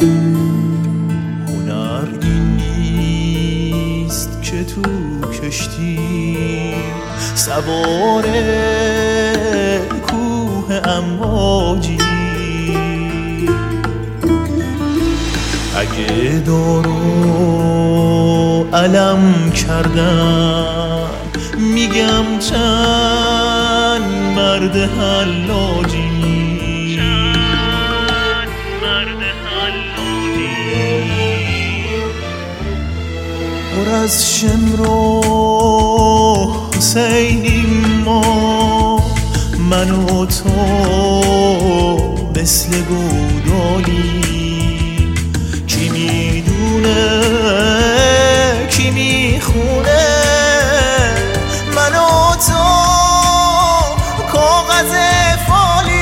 هنر این نیست که تو کشتی سوار کوه امواجی. اگه دارو علم کردم میگم چند مرد حلاجی. پر از شمر و حسینیم ما، من و تو مثل گودالی. کی میدونه کی میخونه، من و تو کاغذ فالی.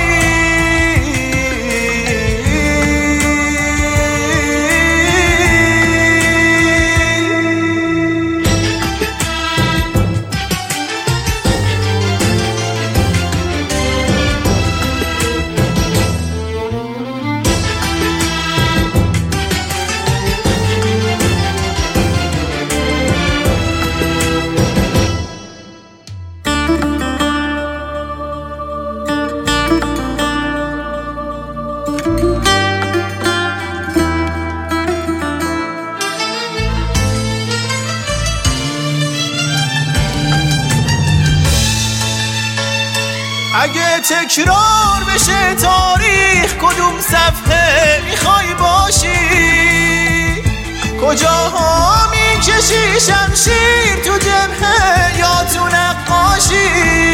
اگه تکرار بشه تاریخ کدوم صفحه میخوای باشی؟ کجاها میکشی شمشیر، تو جبهه یا تو نقاشی؟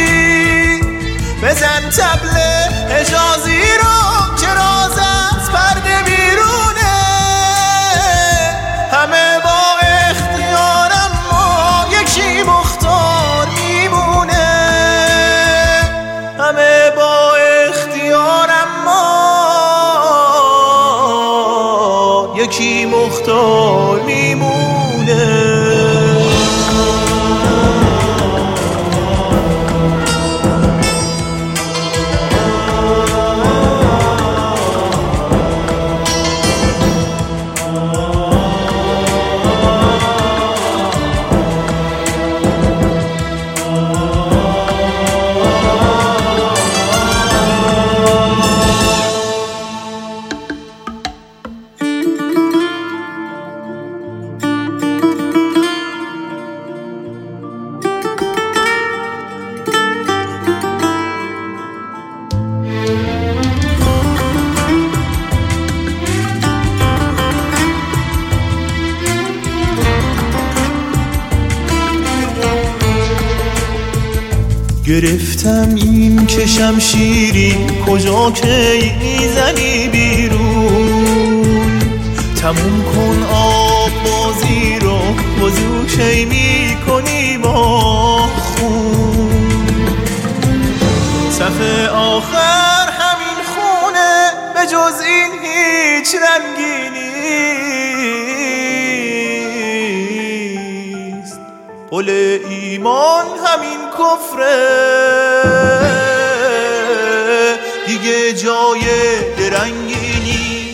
بزن طبل حجازی رو که راز از پرده بیرونه. همه با اختیارم ما یکی مختار میمونه. همه با اختیارم ما یکی مختار میمونه. گرفتم این که شمشیری کجا کی میزنی بیرون. تموم کن آب بازی رو وضو کی میکنی با خون. صف آخر همین خونه، به جز این هیچ رنگی نیست. پل ایمان همین کفره، دیگه جای درنگی نیست.